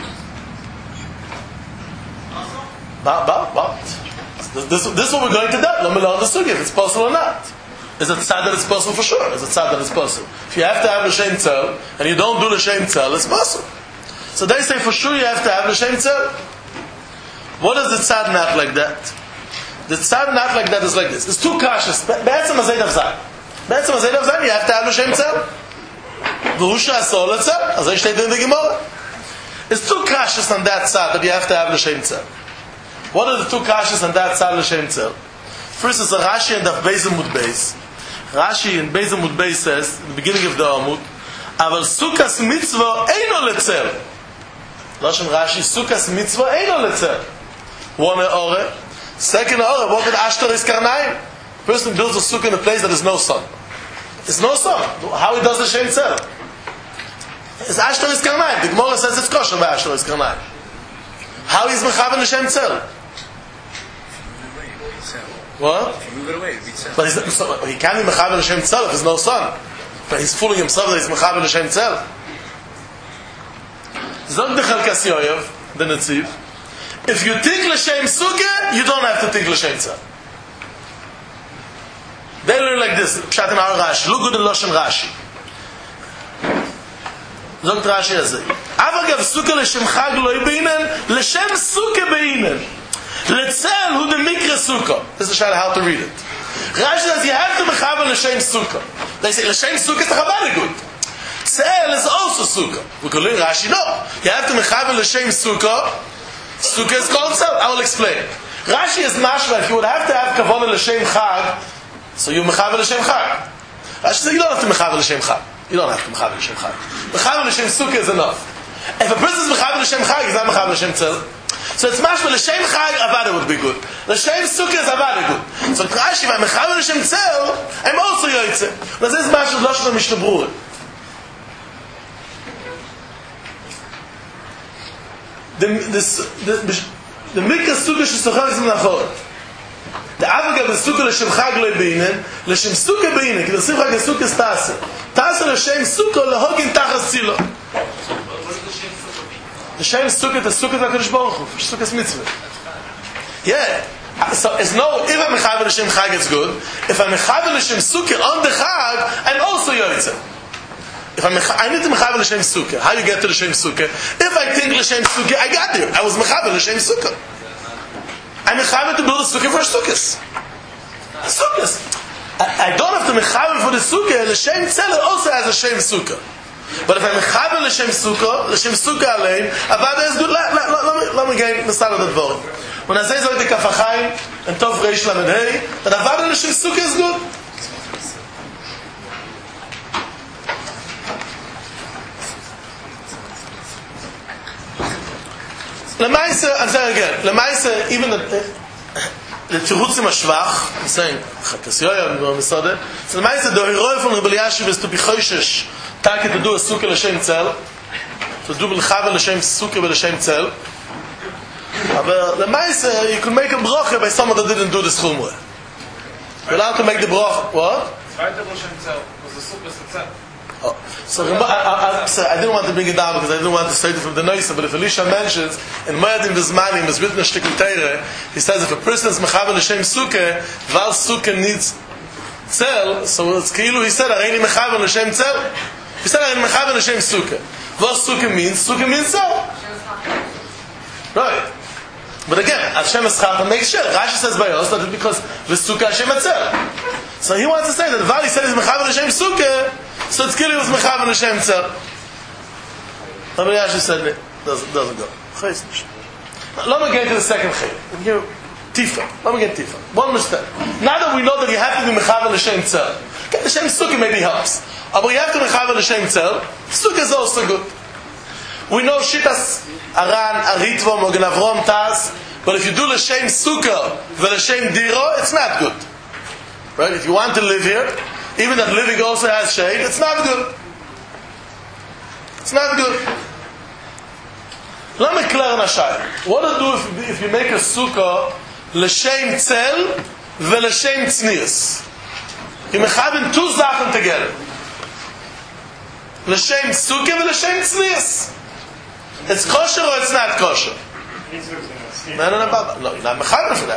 Speaker 2: What? This is what we're going to do. Let me learn the sukkah, if it's possible or not. Is it sad that it's possible for sure? Is it sad that it's possible? If you have to have l'shem tzel, and you don't do l'shem tzel, it's possible. So they say for sure you have to have l'shem tzel. What is the tzad not like that? The tzad not like that is like this. It's two kashas. Be'etzem hazei davzai. Be'etzem hazei davzai, you have to have l'shem tzel. V'hu she'asol l'tzel. Hazei shteit in the Gemara. It's two kashas on that tzad that you have to have l'shem tzel. What are the two kashas on that tzad l'shem tzel? First is a Rashi and the Beis Amud Beis. Rashi in Beis Amud Beis says, in the beginning of the Amud, Aval sukas mitzvah eino l'tzel. Lashon Rashi, sukas mitzvah eino l'tzel. One ore. Second ore, what with Ashtar is Karnaim? Person builds a sukkah in a place that is no sun. It's no sun. How he does the Shem Tzel? It's Ashtoris Karnaim. The Gemara says it's kosher by Ashtoris Karnaim. How is Mechavan L'Shem Tzel? What?
Speaker 3: If you move it away, it beats
Speaker 2: But he can't be Mechavan L'Shem Tzel if there's no sun. But he's fooling himself that he's Mechavan L'Shem Tzel. Zog the Chalkas Yoyev, the Netziv, if you think L'Shem Sukkah, you don't have to think L'Shem Tzel. They learn like this, Pshat in our Rashi. Look good in Loshen Rashi. Zog Rashi as it. Avagav Sukkah L'Shem Chag Loi Beinen, L'Shem Sukkah Beinen. Letzel Hu the Mikra Sukkah. This is how to read it. Rashi says you have to Mechavan L'Shem Sukkah. They say L'Shem Sukkah is Chabad good. Tzel is also Sukkah. We could learn Rashi, no. You have to Mechavan L'Shem Sukkah. Sukkah is called Tzel. I will explain. Rashi is mashma. If you would have to have Kavanah L'Shem Chag, so you Mechavan L'Shem Chag. Rashi says you don't have to Mechavan L'Shem Chag. You don't have to Mechavan L'Shem Chag. Mechavan L'Shem Sukkah is enough. If a person is Mechavan L'Shem Chag, he's not Mechavan L'Shem Tzel. So it's mashma L'Shem Chag, Avada would be good. L'Shem Sukkah is Avada good. So Rashi, if I'm Mechavan L'Shem Tzel, I'm also Yoytze. This is mashma L'Shem Mishnah Berurah. The Mikra Sukkah Shesochach is Menachor. The Avagav is Sukkah L'Shem Chag Loi Beinen, L'Shem Sukkah Beinen, because L'Shem Chag is Sukkah Stase. Tase L'Shem Sukkah L'Hogin Tachas Tzilo. L'Shem Sukkah, the Sukkah HaKadosh Baruch Hu, Sukkah's Mitzvah. Yeah. So it's no, if I'm Mechavan L'Shem Chag, it's good. If I'm Mechavan L'Shem Sukkah on the Chag, I'm also Yoytze. If I need to Mechavan L'Shem Sukkah. How you get to L'Shem Sukkah? If I think L'Shem Sukkah, I got there. I was Mechavan L'Shem Sukkah. I'm Mechavan to build a Sukkah for Sukkahs. Sukkahs. I don't have to Mechavan for the Sukkah. L'Shem Tzel also has a Shem Sukkah. But if I'm Mechavan L'Shem Sukkah Alein, Avada is good. Let me get the start of the Dvorim. When I say so the Kaf HaChaim and Tov Reish Lamed Hei, that Avada L'Shem Sukkah is good. Lemaise, I'm saying again, Lemaise, even the Tirutzim HaShvach, I'm saying, Chakas Yoyev, so Lemaise, the hero from Rebbe Eliashiv is to be choishish, to do a Sukkah L'Shem Tzel, to do L'Chavan L'Shem Sukkah L'Shem Tzel, but Lemaise, you could make a bracha by someone that didn't do this chumrah. You're allowed to make the bracha, what?
Speaker 3: L'Shem Tzel was the Sukkah Tzel.
Speaker 2: So I didn't want to bring it down because I didn't want to say it from the Noisa, but if Elisha mentions in Moedim Vizmanim, it's written in Shtikl Teire, he says if a person is Mechavan L'Shem Sukkah, Val Sukkah needs Tzel, so it's Kilu, he said, Areini Mechavan L'Shem Tzel. He said, Areini Mechavan L'Shem Sukkah. What Sukkah means Tzel. Right. But again, Hashem Eschach makes sure. Rashi says by us that it's because V'Sukkah Hashem Etzel. So he wants to say that Val he said he's Mechavan L'Shem Sukkah, so it's Kili was Mechavan L'Shem Tzel. Rabbi Yashi said it doesn't go. Let me get to the second Chayim. Tifa. Let me get Tifa. One mistake. Now that we know that you have to be Mechavan L'Shem Tzel, okay, L'Shem Sukkah maybe helps. But you have to be Mechavan L'Shem Tzel, Sukkah is also good. We know Shitas Aran, Aritva, Mogen Avrom, Taz, but if you do L'Shem Sukkah, L'Shem Diro, it's not good. Right? If you want to live here, even that living also has shade, it's not good. It's not good. Let me clear Nashai. What to do if you make a sukkah l'shem tzel v'l'shem tznius? You mechaben two zachen together. L'shem sukkah v'l'shem tznius. It's kosher or it's not kosher? No, you're not mechaben for that.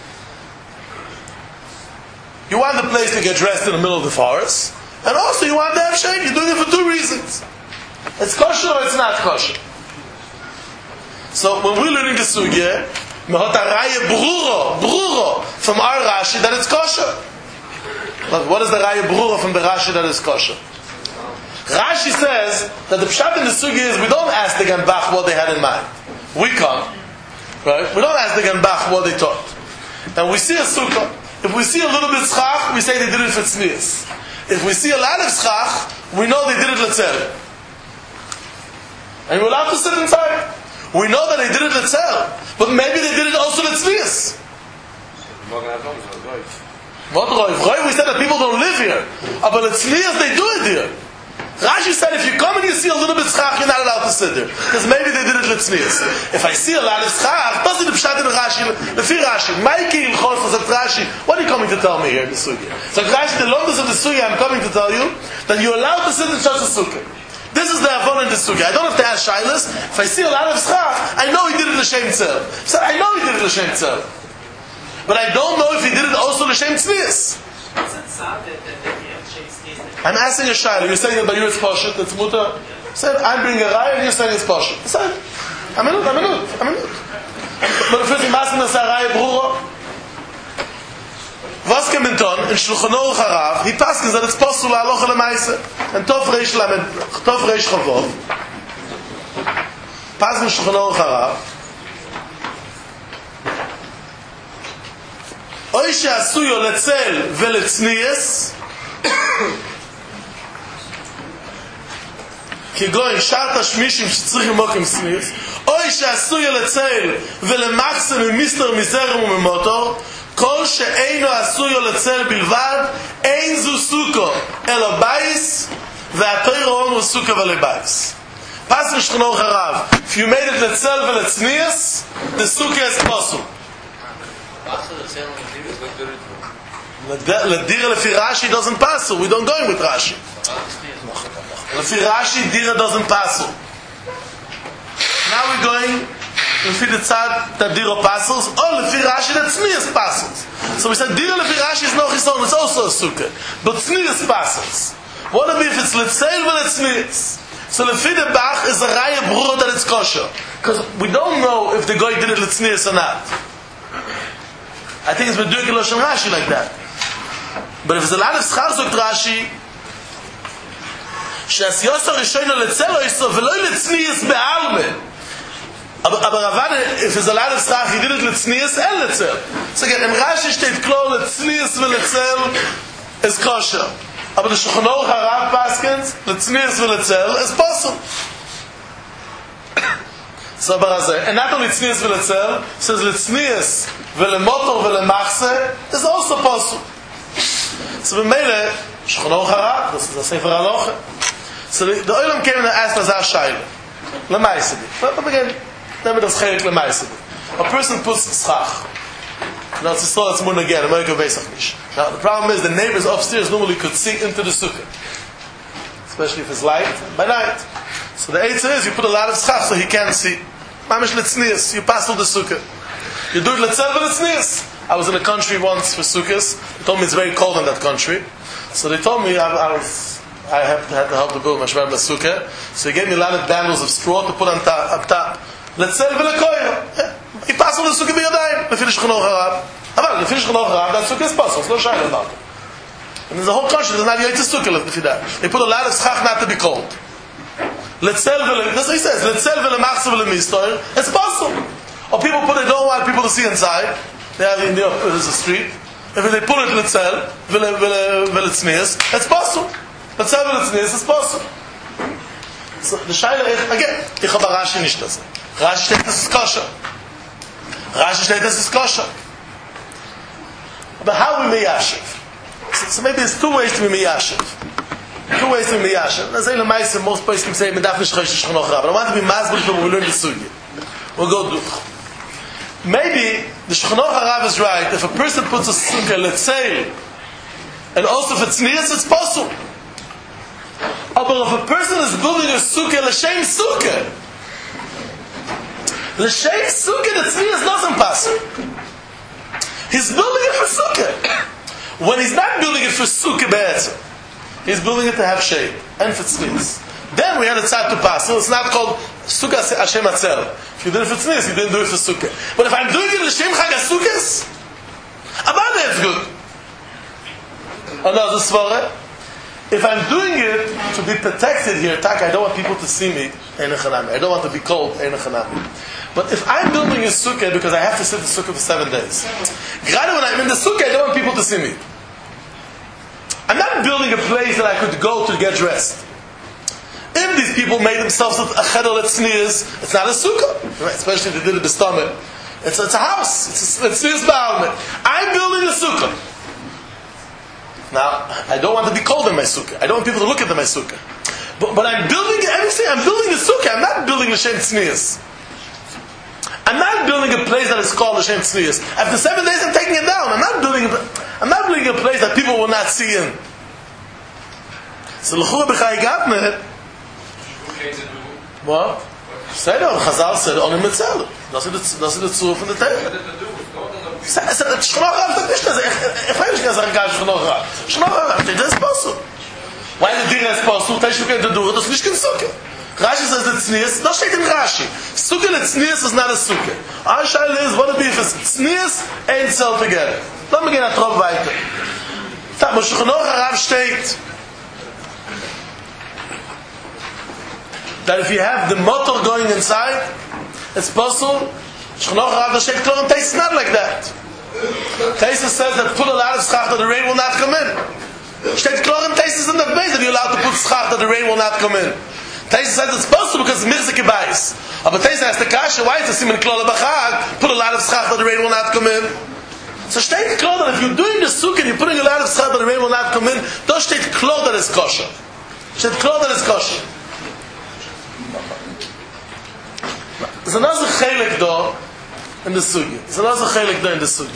Speaker 2: You want the place to get dressed in the middle of the forest, and also you want to have shade. You're doing it for two reasons. It's kosher or it's not kosher. So when we're learning the sugya, mehotaraya bruro from our Rashi that it's kosher. What is the raya bruro from the Rashi that is kosher? Rashi says that the pshat in the sugya is we don't ask the Gambach what they had in mind. We come, right? We don't ask the Gambach what they taught, and we see a sukkah. If we see a little bit schach, we say they did it for tznius. If we see a lot of schach, we know they did it letzel. And we're allowed to sit inside. We know that they did it letzel, but maybe they did it also letznius. What roiv? Roiv, we said that people don't live here. But letznius, they do it here. Rashi said if you come and you see a little bit schach, you're not allowed to sit there. Because maybe they did it l'tznius. If I see a lot of schach, doesn't the pshat in Rashi, lefi Rashi, Maiki ilchos, says Rashi, what are you coming to tell me here in the sugya? So Rashi, the longest of the sugya, I'm coming to tell you that you're allowed to sit in such a sukkah. This is the avon in the sugya. I don't have to ask Shilas. If I see a lot of schach, I know he did it l'shem tzel. So I know he did it l'shem tzel. But I don't know if he did it also l'shem tznius. I'm asking a shayla. You're saying that by you it's pashut, it's muta. Said I'm bringing a raya and you're saying it's pashut. Said I'm in it. But if it's asking us a raya brura, was kementon in Shulchan Aruch Harav, he passes that it's pasul halacha lemaisa and tov reish lamed tov reish chavov. Pas in Shulchan Aruch Harav. Oy she'asuyo letzel veletznius כגוין שרת השמישים שצריכים מוקים סניס אוי שעשוי לצל ולמחסם ממיסטר מזרם וממוטור כל שאינו עשוי לצל בלבד אין זו סוכו אלא בייס והתויר אומר סוכו ולבייס פס משכנו חרב if you made it לצל ולצניס the סוכו is possible לדיר לפי רש"י doesn't pass we don't go in with Rashi לפי רש"י דירה doesn't pass now we're going לפי the that דירה passes or לפי רש"י that tznius passes so we said דירה לפי רש"י is no chison it's also a sukkah but tznius passes what if it's letzeil v'letznius so לפי the Bach is a raya brura that it's kosher because we don't know if the guy did it letznius or not I think it's been doing Lashon Rashi like that. But if it's a lot of schar zogt Rashi, she'asiyos harishon letzel oiso v'lo letznius be'alme. Aber Ravad, if it's a lot of schar, he did it letznius and letzel. So again, in Rashi steht klar letznius v'letzel is kosher. Aber the Shulchan Aruch Harav paskins letznius v'letzel is possible. So and not only tznius v'letzel, says letznius v'lemotor v'lemachse is also possible. So b'meile, Shulchan Aruch Harav, this is a sefer halacha. So the Olam came and asked Azar Shaila, l'maisedi. But again, never does chelik l'maisedi. A person puts schach. Now it's a moon again, America Vesach Nish. Now the problem is the neighbors upstairs normally could see into the sukkah. Especially if it's light, by night. So the answer is you put a lot of schach so he can't see. Mamish letznius, you pass through the sukkah. You do it letzel v'letznius. I was in a country once for sukkahs. They told me it's very cold in that country. So they told me I had to help to build my shmar sukkah. So he gave me a lot of bundles of straw to put on top. Letzel v'lekoyer. He passed through the sukkah b'yadayim. Lefi Shulchan Aruch Harav. But lefi Shulchan Aruch Harav, that sukkah is possible. It's no shayla about it. And there's a whole country there's not yet a sukkah lefi that. They put a lot of schach not to be cold. That's what he says. It's possible. Or people they don't want people to see inside. They have there's a street. If they put it letzel, v'letznius, it's possible. Letzel v'letznius is possible. So the shayla is again. Ich habe Rashi nicht das. Rashi steht das ist kosher. Rashi steht das ist kosher. But how we meyashiv? So maybe there's two ways to be meyashiv. Two ways to be miyashiv. As I say, most places can say, "Medaf nishchosh Shulchan Aruch Harav." But I want to be masbul when we learn the sugya. We'll go do. Maybe the Shulchan Aruch Harav is right. If a person puts a sukkah, let's say, and also if it's tznius, it's possible. But if a person is building a sukkah, l'shem sukkah, the tznius doesn't pass. He's building it for sukkah. When he's not building it for sukkah, be'etzem. He's building it to have shade and for tznius. Then we had a tzad to pass. So it's not called sukkah Hashem Atzel. If you did it for tznius, you didn't do it for sukkah. But if I'm doing it l'shem chag hasukkahs, about it's good. Another svara. If I'm doing it to be protected here, I don't want people to see me. I don't want to be cold. But if I'm building a sukkah because I have to sit in the sukkah for 7 days, gerade when I'm in the sukkah, I don't want people to see me. I'm not building a place that I could go to get dressed. If these people made themselves a cheder letznius, it's not a sukkah. Right? Especially if they did it b'stomach. It's a house. It's a letznius ba'almet. I'm building a sukkah. Now, I don't want to be cold in my sukkah. I don't want people to look at my sukkah. But I'm building everything. I'm building a sukkah. I'm not building l'shem tznius. I'm not building a place that is called l'shem tznius. After 7 days, I'm taking it down. I'm not building a place that people will not see in. So l'chura b'chai gatne. What? Say no. Chazal said on the mitzvah. Das ist der Zuruf von der Teile. Shnoch Rav, ich weiß nicht, dass gar nicht Shnoch Rav. Shnoch Rav, das ist possible. Why the Dira is possible? Das ist nicht durch, das ist nicht kein Sukkah. Rashi says it's tznius. Das steht in Rashi. Sukkah and tznius is not a sukkah. Our shayla is, what a beef is tznius ain't sell together. Lass mich gehen nach Trop weiter. Wo Shnoch Rav steht, that if you have the motor going inside, it's possible. Shnoch Rav Shek Klorim tastes not like that. Taisa says that put a lot of schach that the rain will not come in. Shek Klorim tastes in the base that you're allowed to put schach that the rain will not come in. Taisa says it's possible because mirzik bais. But Taisa has the kasha, why is the siman klol bachag? Put a lot of schach that the rain will not come in. So steht klar that if you're doing the sukkah and you're putting a lot of schach that the rain will not come in, those steht klar that is kosher. Steht klar that is kosher. There's another chelik though in the sugi. There's another chelik though in the sugi.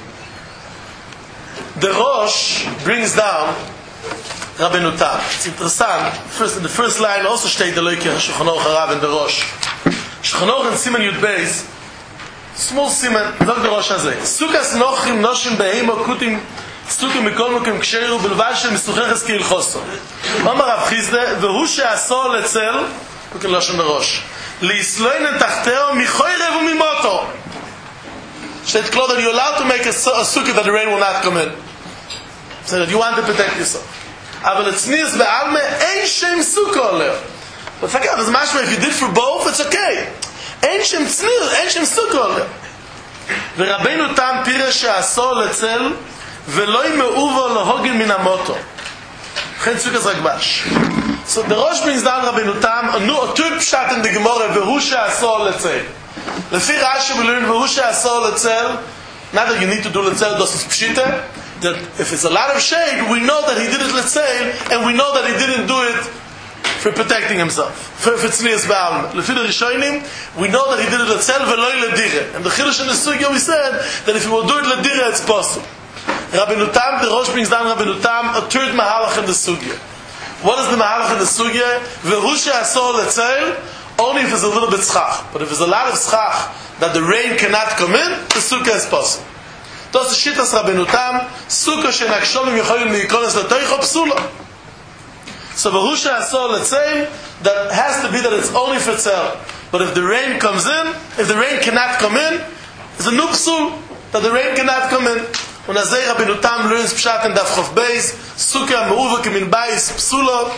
Speaker 2: The Rosh brings down Rabbeinu Tam. It's interessant. In the first line also steht the Leuke Shulchan Aruch Harav in the Rosh. Shulchan Aruch in Siman Yud Beis. Small Siman. Look the Rosh hazeh. Sukas nochim noshim beheimo kutim stukim mikol mokim ksheru belvad shel misucheches ki ilchoso. Omar Rav Chizde vehu she'asor letzel. Look in Lashon the Rosh. Liisloinen tachteo michoyrev umimoto. Steht klar that you're allowed to make a sukkah that the rain will not come in. So that you want to protect yourself. Aber l'tznius be'alme ein shem sukkah oleh. But forget, there's mashma, if you did for both, it's okay. Ein shem tznius, ein shem sukkah oleh. V'Rabbeinu Tam pira she'asor letzel v'loi me'uvo lohogin min hamoto. Chen sukkah's rakbash. So the Rosh brings down Rabbeinu Tam, a two pshat in the Gemara, v'hu she'asor letzel. Lefi Rashi we learn v'hu she'asor letzel. Not that you need to do letzel, das is pshita. That if it's a lot of shade, we know that he did it letzel, and we know that he didn't do it for protecting himself. For tznius ba'alma. Lefi the Rishonim, we know that he did it letzel v'loi ledire. And the Chiddush in the Sugya we said that if you will do it ledire, it's possible. Rabbeinu Tam, the Rosh brings down Rabbeinu Tam, a third mahalach in the Sugya. What is the mahalach in the Sugya? V'hu she'asor letzel. Only if there's a little bit schach. But if there's a lot of schach that the rain cannot come in, the sukkah is possible. Das ist Shittas Rabbeinu Tam, sukkah she'naksholim yicholim le'ikones l'toicho psula. So v'hu she'asor letzel, that has to be that it's only for tzel. But if the rain comes in, if the rain cannot come in, it's a new psul, that the rain cannot come in. Und azay Rabbeinu Tam learns pshat in Daf Chof Beis, sukkah me'uva kemin bais psula.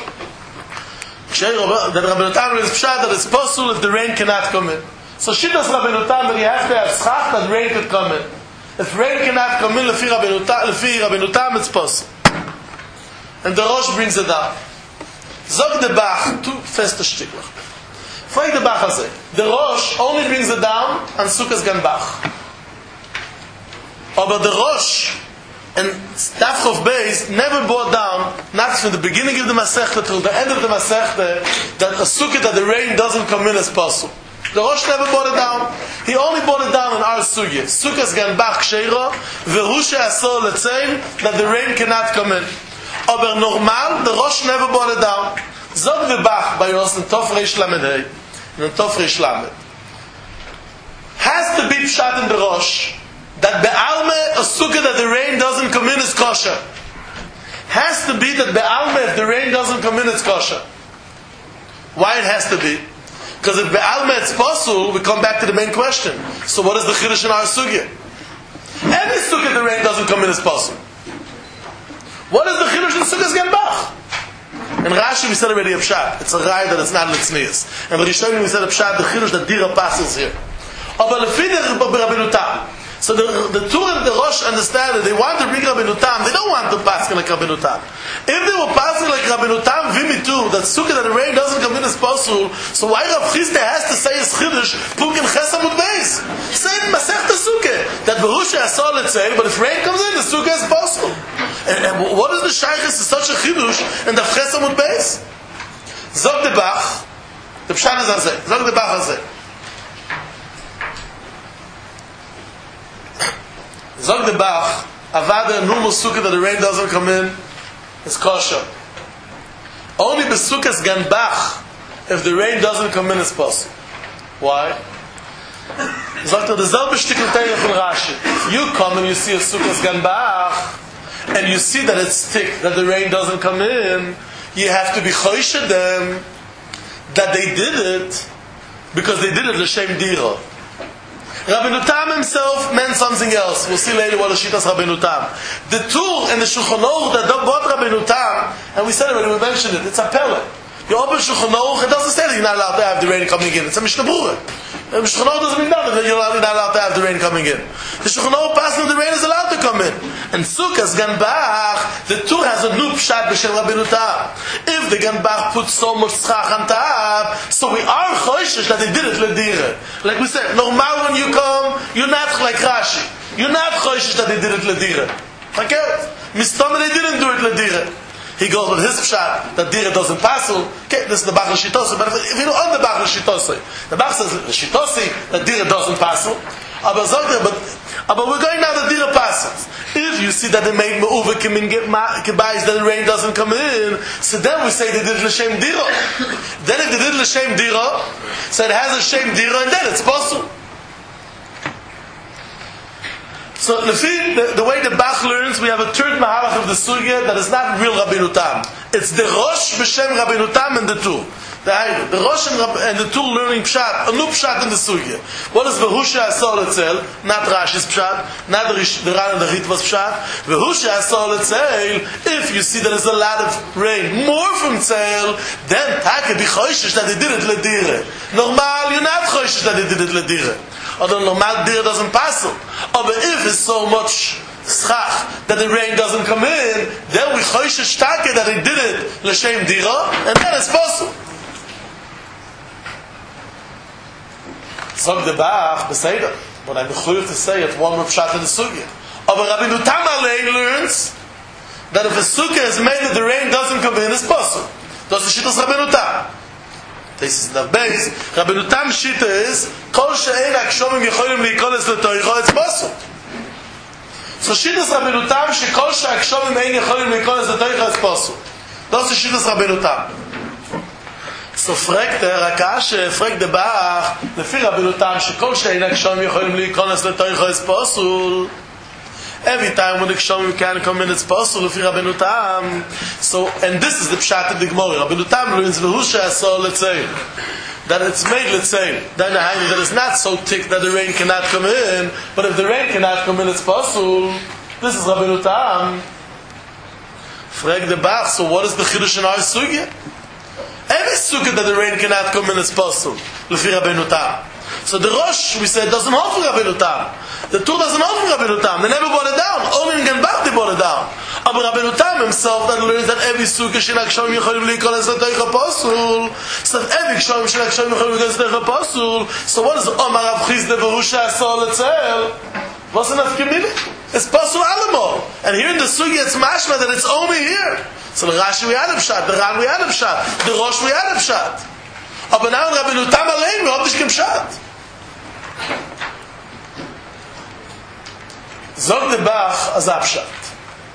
Speaker 2: That Rabbeinu Tam is pshat that it's possible if the rain cannot come in. So Shittas Rabbeinu Tam that you have to have schach that rain could come in. If rain cannot come in, lefi Rabbeinu Tam, it's possible. And the Rosh brings it down. Zog the Bach, two feste Stiklach. Frag the Bach hazeh. The Rosh only brings it down on Sukkah's Gan Bach. But the Rosh and Daf Chof Beis never brought down, not from the beginning of the Masechta till the end of the Masechta, that a sukkah that the rain doesn't come in as possible. The Rosh never brought it down. He only brought it down in our sugya. Sukkah's gan bach sheiro, v'hu she'asor letzel, that the rain cannot come in. Aber normal, the Rosh never brought it down. Zog the Bach by us in Tov Reish Lamed Hey, in Tov Reish Lamed. Has to be pshat in the Rosh that be'alme a sukkah that the rain doesn't come in is kosher. Has to be that be'alme if the rain doesn't come in it's kosher. Why it has to be? Because if be'alme it's possible, we come back to the main question. So what is the chiddush in our sugya? Any sukkah the rain doesn't come in is possible. What is the chiddush in sukkah's gan bach? In Rashi we said already a pshat. It's a rai that it's not litznius. And the Rishonim we said a pshat, the chiddush that dira passes here. But lefi Rabbeinu Tam. So the two and the Rosh understand that they want to bring Rabbeinu Tam. They don't want to pass like Rabbeinu Tam. If they were passing like Rabbeinu Tam, vimi too, that sukkah that the rain doesn't come in as possible, so why Rav Chizde has to say his chiddush, pugin chesamut beis? Say in Masechta Sukkah, that v'hu she'asor letzel, but if rain comes in, the sukkah is possible. And what is the shaykhis to such a chiddush in the chesamut beis? Zog de Bach, the Pshat is Azeh. Zog de Bach Azeh. Zog de Bach, Avada, a normal sukkah that the rain doesn't come in, is kosher. Only besukas gan Bach, if the rain doesn't come in, is possible. Why? Sagt the selbe Stückel Teile von Rashi. If you come and you see a sukkah's gan Bach, and you see that it's thick, that the rain doesn't come in, you have to be choished them that they did it because they did it l'shem dira. Rabbeinu Tam himself meant something else. We'll see later what the Shitas Rabbeinu Tam. The tool in the Shulchan Aruch that bought Rabbeinu Tam, and we said it when we mentioned it, it's a pelle. You open Shulchan Aruch, it doesn't say that you're not allowed to have the rain coming in. It's a Mishnah Berurah. The Shulchan Aruch doesn't mean nothing that you're not allowed to have the rain coming in. The Shulchan Aruch passing the rain is allowed to come in. And Sukkah's gan Bach, the tool has a new pshat b'shel Rabbeinu Tam. If the gan Bach puts so much schach on top, so we are choishish that they did it ledire. Like we said, normal when you come, you're not like Rashi. You're not choishish that they did it ledire. Okay? Mistama they didn't do it ledire. He goes with his pshat that dira doesn't pass. Okay, this is the Bach l'shitose. But if you know on the Bach l'shitose, the Bach says l'shitose that dira doesn't pass. But we're going now that dira passes. If you see that they made me'uva kimin kebayis that the rain doesn't come in, so then we say they did l'shem dira. Then if they did l'shem dira, so it has a shem dira, and then it's possible. So the way the Bach learns, we have a third mahalach of the sugya that is not real Rabbeinu Tam. It's the Rosh b'shem Rabbeinu Tam and the two. The Rosh and the two learning pshat, a new pshat in the sugya. What is Vehusha Asol Etzel? Not Rashi's pshat, not the Ran and the Ritva's pshat. Vehusha Asol Etzel, if you see that there's a lot of rain, more from Tzel, then Taka be choishish that they did it ledire. Normal, you're not choishish that they did it ledire. Although normal dira doesn't pass it. But if it's so much schach that the rain doesn't come in, then we choishish Taka that they did it l'shem dira, and then it's possible. Zog the Bach, beseder, but I'm mechuyev to say it one more pshat in the sugya. But Rabbeinu Tam Alei learns that if a sukkah is made that the rain doesn't come in, it's possible. That's the shittas Rabbeinu Tam. This is the base. Rabbeinu Tam shita is kol she'ein akshomim yecholim leikoles letoicho, it's possible. So shittas Rabbeinu Tam shekol she'akshomim ein yecholim leikoles letoicho, it's possible. That's the shittas Rabbeinu Tam. So fragt Rakashe, fragt der Bach, לפי Rabbeinu Tam, שכל שאין הקשום יכולים להיכנס לתויכו it's possible. Every time when the Kshomim can come in, it's possible, לפי Rabbeinu Tam. So, and this is the pshat of the Gemara. Rabbeinu Tam learns, Vehusha Asol Letzeil. That it's made Letzeil. That it's not so thick that the rain cannot come in, but if the rain cannot come in, it's possible. This is Rabbeinu Tam. Fragt der Bach, so what is the Chidush in our sugya? Every sukkah that the rain cannot come in is possible. L'fi Rabbeinu Tam. So the Rosh, we said, doesn't hold for Rabbeinu Tam. The two doesn't hold for Rabbeinu Tam. They never brought it down. Only in Gan Bach they brought it down. But Rabbeinu Tam himself that learns that every sukkah shenak shom yicholim leikoles l'toicha possible. So that every shom shenak shom yicholim leikoles l'toicha possible. So what is Omar Rav Chizda Vehusha Asol Etzel? What's enough committed? It's possible alamo. And here in the sugya it's mashma that it's only here. So the Rashi we had a pshat, the Ran we had a pshat, the Rosh we had a pshat. Aber now in Rabbeinu Tam Alein we have nicht pshat. Zog the Bach as a pshat.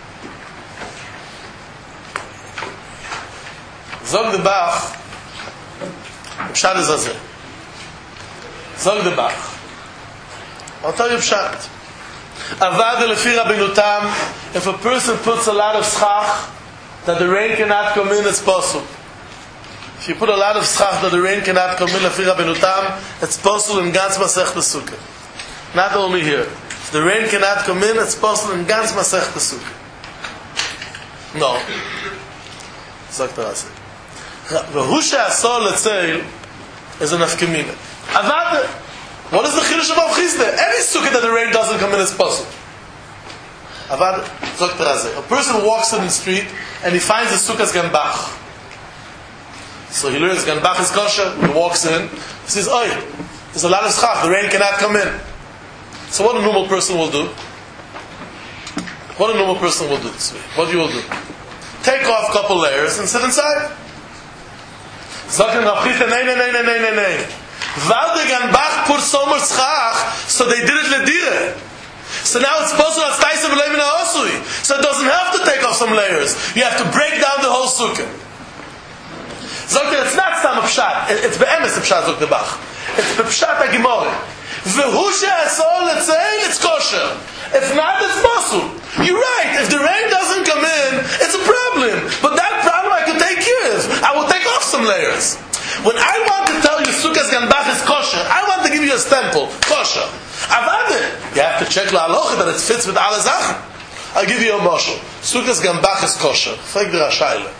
Speaker 2: Zog the Bach, the pshat is azeh. Zog the Bach. I'll tell you pshat. Avada lefi Rabbeinu Tam, if a person puts a lot of schach, that the rain cannot come in, it's possible. If you put a lot of schach that the rain cannot come in, lefi Rabbeinu Tam, it's possible in Gans Masechta Sukkah. Not only here. If the rain cannot come in, it's possible in Gans Masechta Sukkah. No. Sagt Rashi. Vehusha Asol Letzeil is an afkemina. Avada. What is the chidush of Rav Chizda? Any sukkah that the rain doesn't come in is possible. Avada. Sagt Rashi. A person walks in the street and he finds the sukkah's gan Bach. So he learns gan Bach is kosher. He walks in. He says, "Oi, there's a lot of schach. The rain cannot come in." So what a normal person will do? What a normal person will do this way? What you will do? Take off a couple layers and sit inside. Sagen Rav Chisda, nee. Weil the Ganbach put so much schach, so they did it ledire. So now it's possible as Taisa v'leim in ha'osui. So it doesn't have to take off some layers. You have to break down the whole sukkah. Sagt it's not stam a pshat. It's be'emes a pshat, sagt the Bach. It's be'pshat ha-gimore. V'hu she'asol letzein, it's kosher. If not, it's possible. You're right. If the rain doesn't come in, it's a problem. But that problem I can take care of. I will take off some layers. When I want to tell you Sukkah's Ganbach is kosher, I want to give you a stempel. Kosher. Avade. You have to check la halacha that it fits with alle Sachen. I'll give you a moshel. Sukkah's Ganbach is kosher. Frag der Rashayle.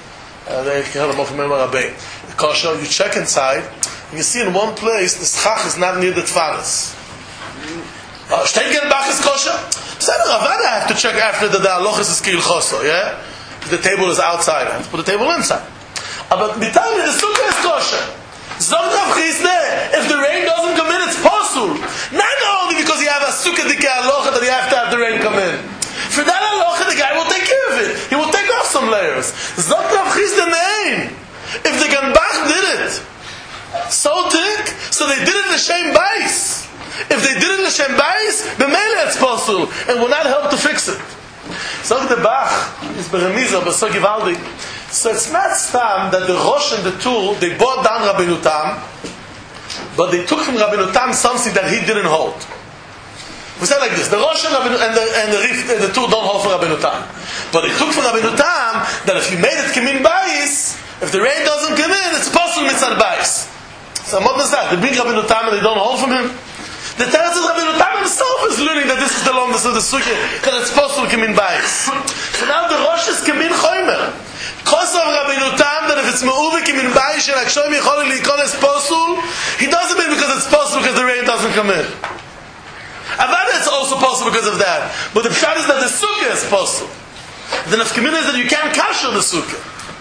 Speaker 2: Kosher. You check inside, and you see in one place the schach is not near the tfaris. Steht Ganbach is kosher? So Avade I have to check after the halacha is kil choso. Yeah. The table is outside. I have to put the table inside. But the time the sukkah is kosher. Zog Rav Chisda, if the rain doesn't come in, it's possible. Not only because you have a sukkah dikei halacha that you have to have the rain come in. For that halacha, the guy will take care of it. He will take off some layers. Zog Rav Chisda name. If the Ganbach did it, so thick, so they did it in the Shem Bais. If they did it in the Shem Bais, the Mele it's possible, and will not help to fix it. Zog the Bach is beremiza, but so givaldi. So it's not stam that the Rosh and the Tur, they brought down Rabbeinu Tam, but they took from Rabbeinu Tam something that he didn't hold. We said like this, the Rosh and the Tur don't hold for Rabbeinu Tam. But they took from Rabbeinu Tam that if you made it Kimin Bais, if the rain doesn't come in, it's possible mitzad Bais. So what does that? They bring Rabbeinu Tam and they don't hold from him? The Teretz is Rabbeinu Tam himself is learning that this is the longest of the Sukkah, that it's possible Kimin Bais. So now the Rosh is Kimin Choymer. Kosav Rabbeinu Tam that if it's me'uvik in Bais and Akshoim Yechol Likones Posul, he doesn't mean because it's possible because the rain doesn't come in. Avada it's also possible because of that. But the pshat is that the sukkah is possible. The nafkamina is that you can't kasher the sukkah.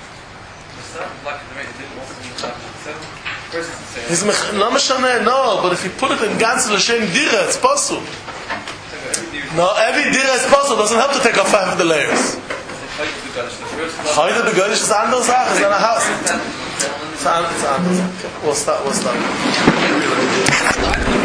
Speaker 2: No, but if you put it in Gans L'Shem Dira, it's possible. No, every Dira is possible. It doesn't have to take off 5 of the layers. Heute begönnisch ist eine andere Sache, ist eine Haus. It's anders. We'll stop.